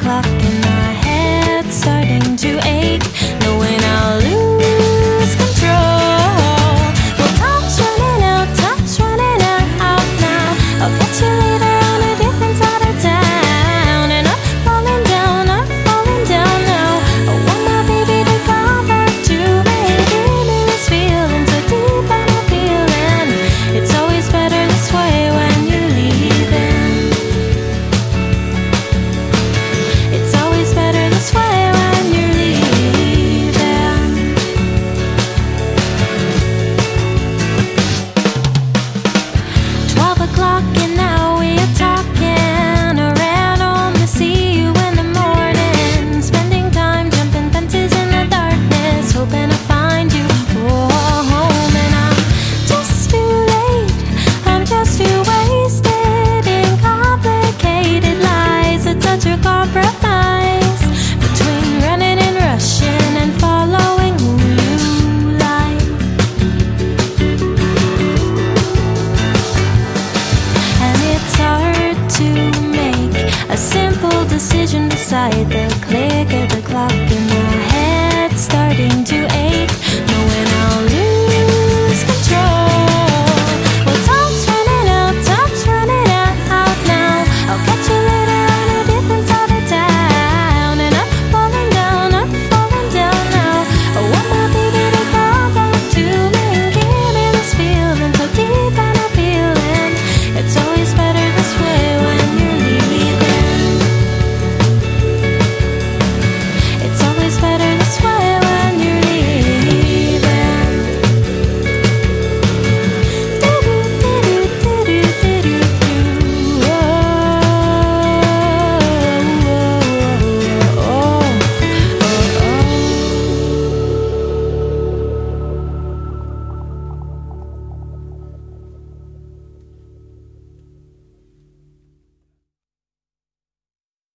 clock in my head starting to ache, knowing I'll lose control. Well, time's running out now. I'll get you later on a different side of town. And I'm falling down now. I want my baby to come back to me. Give me this feeling so deep and appealing. It's always better this way when you're leaving. It's always better this way when you're leaving. 12 o'clock and now we're talking. I ran home to see you in the morning, spending time jumping fences in the darkness, hoping to find you home. And I'm just too late, I'm just too wasted in complicated lies. It's such a compromise between running and rushing and following who you like. And it's hard to make a simple decision beside the click of the clock in my head starting to